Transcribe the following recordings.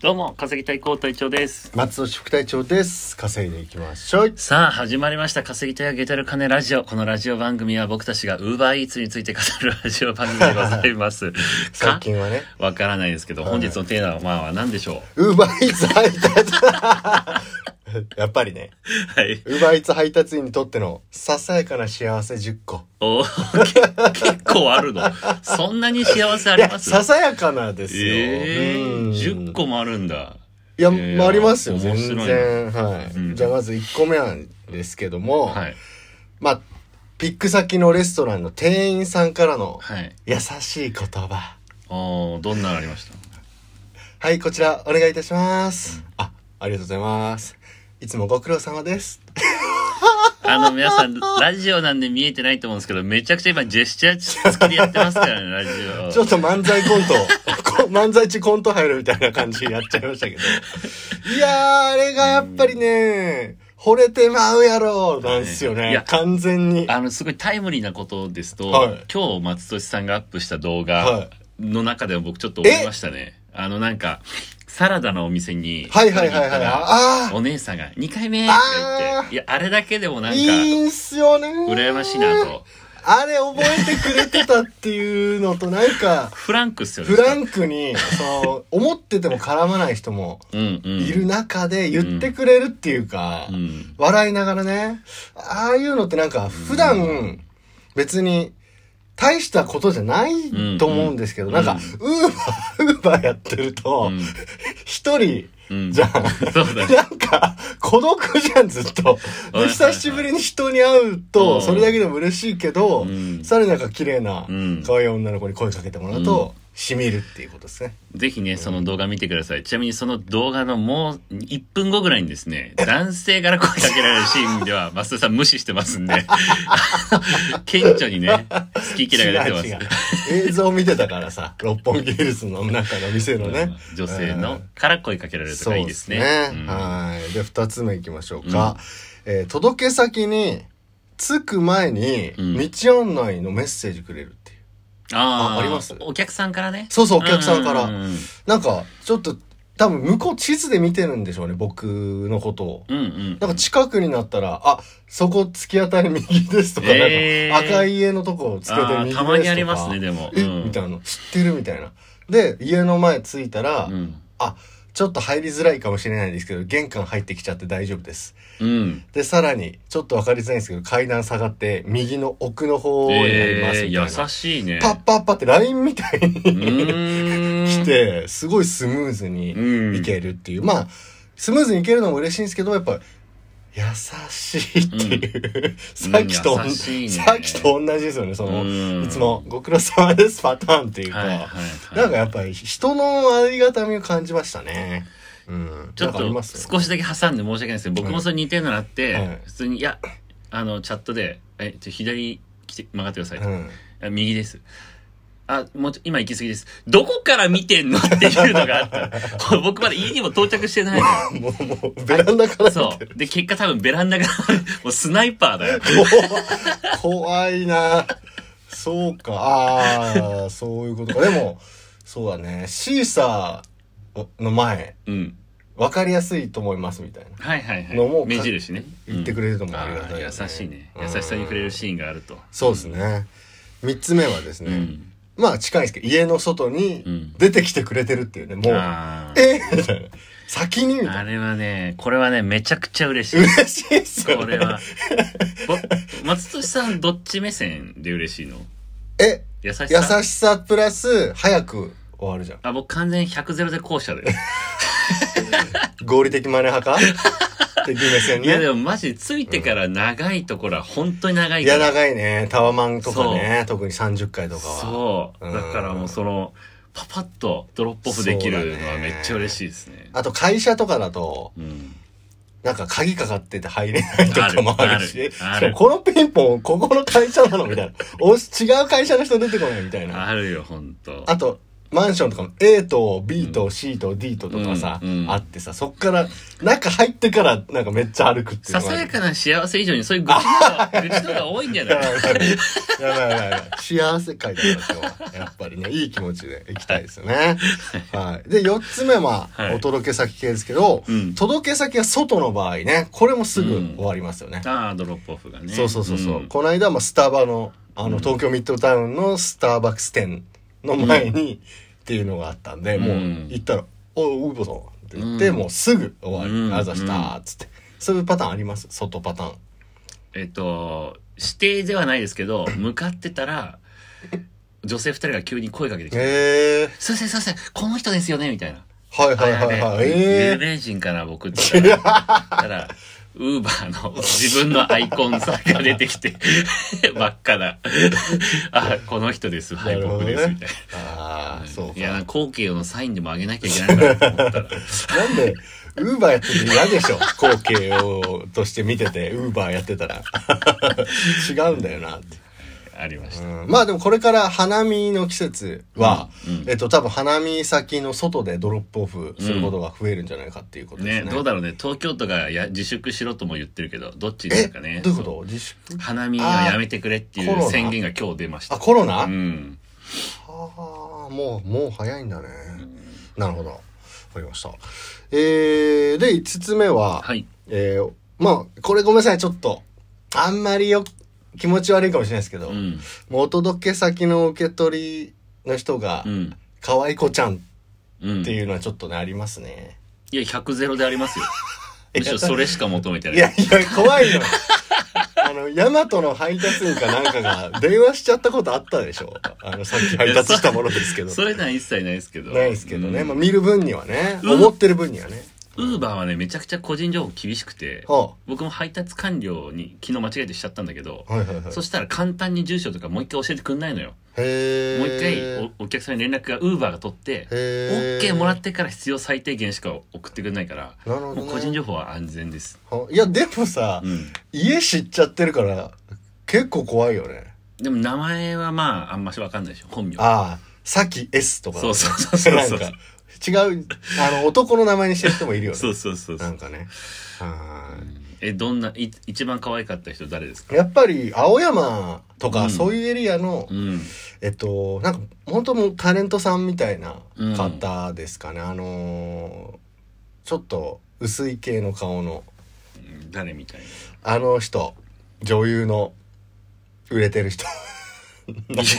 どうも稼ぎたい高隊長です。 松尾副隊長です。稼いでいきましょう。 さあ始まりました、稼ぎたいあげてる金ラジオ。このラジオ番組は僕たちが UberEats について語るラジオ番組でございます最近はねわからないですけど、本日のテーマは何でしょう。UberEats 配達やっぱりね、 はい、 UberEats 配達員にとってのささやかな幸せ10個。 結構あるの。そんなに幸せあります？ いや、ささやかなですよ。 10個もあるんだ。 いや、ありますよ、全然。 はい、 じゃあまず1個目なんですけども、 はい、 まあピック先のレストランの店員さんからの優しい言葉。 どんなのありました？ はい、こちらお願いいたします。ありがとうございます。いつもご苦労様です。 皆さんラジオなんで見えてないと思うんですけど、めちゃくちゃ今ジェスチャー付きでやってますからね、ラジオ。 ちょっと漫才コント漫才中コント入るみたいな感じでやっちゃいましたけど、いやー、あれがやっぱりね、惚れてまうやろなんですよね。いや、完全にすごいタイムリーなことですと、 はい、 今日松俊さんがアップした動画の中でも僕ちょっと思いましたね。なんかサラダのお店にお姉さんが2回目とか言って、いや、あれだけでもなんかいいんすよね、 羨ましいなと。 あれ覚えてくれてたっていうのと、なんかフランクっすよね。 フランクに思ってても絡まない人もいる中で言ってくれるっていうか、笑いながらね、ああいうのってなんか普段別に大したことじゃないと思うんですけど、なんかウーバーやってると一人じゃん、 そうだね、 なんか孤独じゃん、ずっと。で、久しぶりに人に会うとそれだけでも嬉しいけど、さらになんか綺麗な可愛い女の子に声かけてもらうと染みるっていうことですね。 ぜひね、その動画見てください。ちなみにその動画のもう1分後ぐらいにですね、男性から声かけられるシーンでは増田さん無視してますんで顕著にね、好き嫌いが出てます。 違う映像見てたからさ、六本木ヒルズの中の店のね、 女性のから声かけられるとかいいですね。 そうですね。はい。で、2つ目いきましょうか。届け先に着く前に道案内のメッセージくれるっていう。あります。 お客さんからね。 そうそう、お客さんから。なんか、ちょっと、多分向こう地図で見てるんでしょうね、僕のことを。なんか近くになったら、そこ突き当たり右ですとか、なんか赤い家のとこをつけて右ですとか。 たまにありますね、でも。 みたいな。知ってるみたいな。で、家の前着いたら、ちょっと入りづらいかもしれないですけど、玄関入ってきちゃって大丈夫です。で、さらに、ちょっとわかりづらいんですけど、階段下がって、右の奥の方にありますみたいな。 優しいね。 パッパッパって LINE みたいに来て、すごいスムーズにいけるっていう。まあ、スムーズにいけるのも嬉しいんですけど、やっぱ、優しいっていう、さっきと同じですよね。いつもご苦労様ですパターンっていうか、なんかやっぱり人のありがたみを感じましたね。 ちょっと少しだけ挟んで申し訳ないですけど、僕もそれ似てるのがあって、普通に、チャットで、左来て曲がってください。右です。もう今行き過ぎです。どこから見てんのっていうのがあった。僕まだ家にも到着してないの。 もうベランダから見てる。 そう。で、結果多分ベランダから、もうスナイパーだよ。 怖いな。そうか。そういうことか。でも、そうだね。シーサーの前、わかりやすいと思いますみたいな。のも目印ね。 言ってくれるのもありがたい。 優しいね。優しさに触れるシーンがあると。 そうですね。3つ目はですね、まあ近いんですけど、家の外に出てきてくれてるっていうね、もう、みたいな。先にみたいな。 あれはね、これはね、めちゃくちゃ嬉しい。 嬉しいっすよね。 これは。松俊さん、どっち目線で嬉しいの？優しさプラス、早く終わるじゃん。 僕完全100-0で後者で。 合理的マネ派か的目線ね。 いやでもマジついてから長いところは本当に長いから。 いや長いね。タワマンとかね。特に30回とかは。 そう。だからもうパパッとドロップオフできるのはめっちゃ嬉しいですね。 あと会社とかだと、なんか鍵かかってて入れないとかもあるし、このピンポン、ここの会社なのみたいな。違う会社の人出てこないみたいな。 あるよ、ほんと。 あと、 マンションとかも A と B と C と D とかさ、あってさ、そっから中入ってからなんかめっちゃ歩くっていうのが。 ささやかな幸せ以上にそういう愚痴の方が多いんじゃない？ やばい。幸せ会だから今日は。やっぱりね、いい気持ちで行きたいですよね。はい。で、4つ目は、お届け先系ですけど、届け先が外の場合ね、これもすぐ終わりますよね。 ドロップオフがね。 そう。この間、スタバの、東京ミッドタウンのスターバックス店の前に、っていうのがあったんで、もう行ったら、ウーボさんって言って、もうすぐ終わり、あざしたつって。そういうパターンあります？外パターン。 指定ではないですけど、向かってたら、女性2人が急に声かけてきて、すいません、この人ですよねみたいな。 はい。 有名人かな、僕って言ったら、ウーバーの自分のアイコンさが出てきて、真っ赤な、この人です、はい、僕です、みたいな。そうか。いや、後継のサインでもあげなきゃいけないなと思ったら。 なんで、ウーバーやってて嫌でしょ、後継をとして見てて、ウーバーやってたら。違うんだよなって。 ありました。 まあでもこれから花見の季節は、多分花見先の外でドロップオフすることが増えるんじゃないかっていうことですね。 どうだろうね。東京都が自粛しろとも言ってるけど、どっちですかね。 どういうこと？自粛？ 花見はやめてくれっていう宣言が今日出ました。 コロナ？はあ、もう早いんだね。なるほど。わかりました。で、5つ目は、まあ、これごめんなさい、ちょっと、あんまり気持ち悪いかもしれないですけど、もうお届け先の受け取りの人が、可愛い子ちゃんっていうのはちょっとね、ありますね。 いや、100ゼロでありますよ。むしろそれしか求めてない。 いや、怖いの。ヤマトの配達員かなんかが電話しちゃったことあったでしょ。さっき配達したものですけど。 そういうのは一切ないですけど。 ないですけどね。まあ見る分にはね、思ってる分にはね。 ウーバーはね、めちゃくちゃ個人情報厳しくて、僕も配達完了に昨日間違えてしちゃったんだけど、そしたら簡単に住所とかもう一回教えてくんないのよ。もう一回お客さんに連絡がウーバーが取って、OK もらってから必要最低限しか送ってくれないから、もう個人情報は安全です。 いや、でもさ、家知っちゃってるから、結構怖いよね。 でも名前はまあ、あんましわかんないでしょ、本名。 さき S とか。 そう。 なんか違う、男の名前にしてる人もいるよね。 そう。 なんかね。 一番可愛かった人誰ですか？ やっぱり、青山とか、そういうエリアの、なんか、本当もうタレントさんみたいな方ですかね。ちょっと、薄い系の顔の。 誰みたいな？人、女優の、売れてる人。 いや。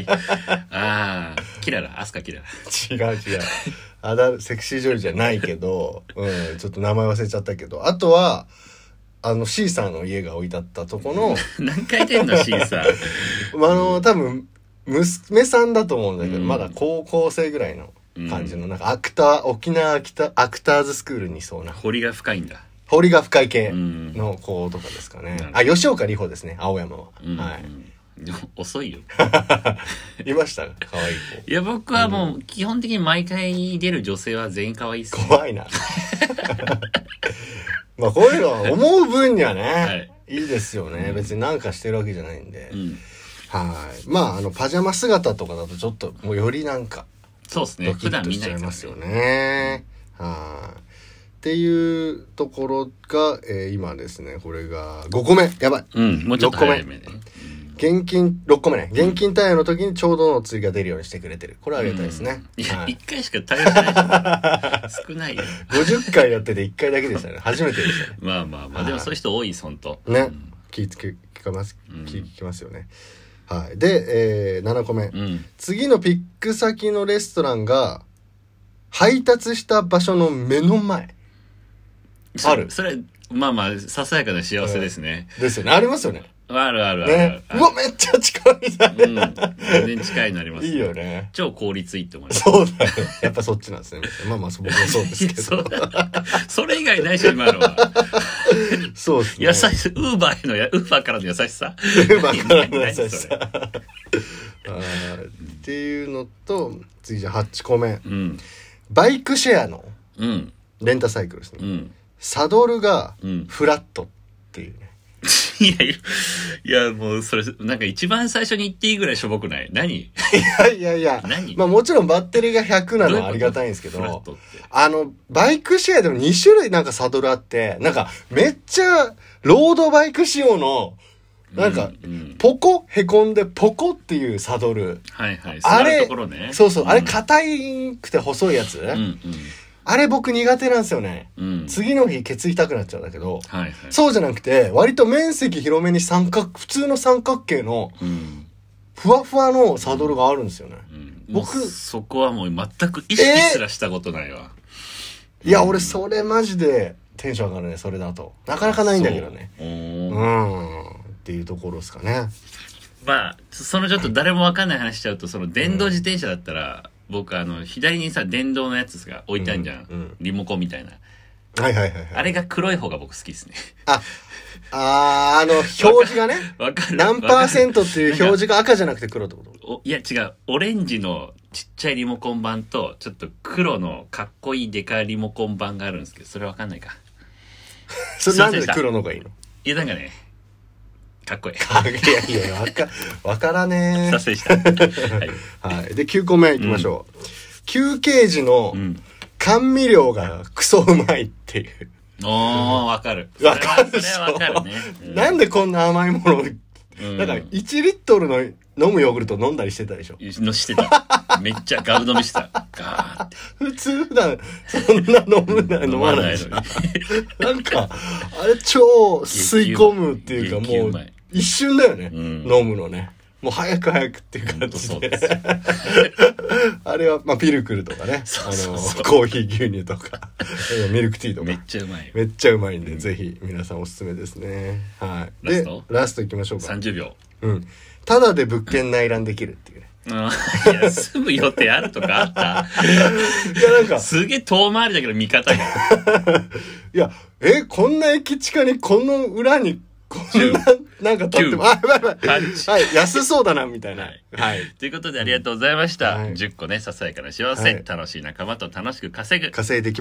キララ、アスカキララ。違う。セクシー女優じゃないけど、ちょっと名前忘れちゃったけど、あとは、シーサーの家が置いてあったとこの、 何回出んのシーサー。 多分、娘さんだと思うんだけど、まだ高校生ぐらいの感じの、なんか沖縄アクターズスクールにいそうな。 彫りが深いんだ。 彫りが深い系の子とかですかね。吉岡里帆ですね、青山は。はい。 でも遅いよ。 いました可愛い子。 いや、僕はもう基本的に毎回出る女性は全員可愛いっす、ね。 怖いな。まあこういうのは思う分にはね、いいですよね。別になんかしてるわけじゃないんで。はい。まあパジャマ姿とかだとちょっともうよりなんか、 そうですね。普段見ないますよね。はい。っていうところが、今ですね、これが5個目。やばい。 もうちょっと早めね。 現金、6個目ね。現金対応の時にちょうどの釣りが出るようにしてくれてる。これはありがたいですね。 いや、1回しか対応しない少ないよ。 50回やってて1回だけでしたね。初めてでしたね。 まあ。でもそういう人多いです、ほんと。 ね。聞きますよね。はい。で、7個目。次のピック先のレストランが、配達した場所の目の前。ある。 それ、まあ、ささやかな幸せですね。 ですよね。ありますよね。 ある。 ね、うわ、めっちゃ近いだね。 全然近いのあります、 いいよね。 超効率いいって思います。 そうだね。やっぱそっちなんですね。まあ僕もそうですけど。 それ以外ないでしょ、今のは。 そうですね。 優しさ、ウーバーからの優しさ。 ウーバーからの優しさ。っていうのと、次じゃあ8個目。バイクシェアのレンタサイクルですね。サドルがフラットっていうね。 いや、もうそれ、なんか一番最初に言っていいぐらいしょぼくない？何？ いや。 何？ まあもちろんバッテリーが100なのはありがたいんですけど、 フラットって。 バイクシェアでも2種類なんかサドルあって、なんかめっちゃロードバイク仕様の、なんか、ポコへこんでポコっていうサドル。 はいはい。 あれ、 ところね、 そう、あれ硬くて細いやつ、あれ僕苦手なんですよね。次の日ケツ痛くなっちゃうんだけど、そうじゃなくて、割と面積広めに普通の三角形の、ふわふわのサドルがあるんですよね。 僕、そこはもう全く意識すらしたことないわ。 いや、俺それマジでテンション上がるね、それだと。なかなかないんだけどね。っていうところですかね。 まあ、そのちょっと誰もわかんない話しちゃうと、その電動自転車だったら、僕左にさ、電動のやつが置いてあるじゃん。リモコンみたいな。あれが黒い方が僕好きですね。表示がね。 わかる。 何%っていう表示が赤じゃなくて黒ってこと？ いや違う。オレンジのちっちゃいリモコン版と、ちょっと黒のかっこいいデカリモコン版があるんですけど、それわかんないか。 それなんで黒の方がいいの？ いや、なんかね、かっこいい。 いや、わからねえ。 撮影した。 はい。で、9個目いきましょう。休憩時の甘味料がクソうまいっていう。 わかる。 わかるでしょ。 それはわかるね。 なんでこんな甘いものを、なんか1リットルの飲むヨーグルト飲んだりしてたでしょ。 してた。めっちゃガブ飲みしてた。ガーって。 普通普段そんな飲まないじゃん。なんか、あれ超吸い込むっていうかもう一瞬だよね。飲むのね。もう早くっていう感じで。あれは、まあ、ピルクルとかね。コーヒー牛乳とか、ミルクティーとか。 めっちゃうまい。 めっちゃうまいんで、ぜひ皆さんおすすめですね。はい。で、ラスト行きましょうか。 30秒。 ただで物件内覧できるっていうね。 いや、住む予定あるとかあった？いや、なんか。すげえ遠回りだけど見方が。 いや、こんな駅地下にこの裏に、こんな、なんか立っても、やばい。はい、安そうだな、みたいな。はい。 ということでありがとうございました。10個ね、ささやかな幸せ、楽しい仲間と楽しく稼いでき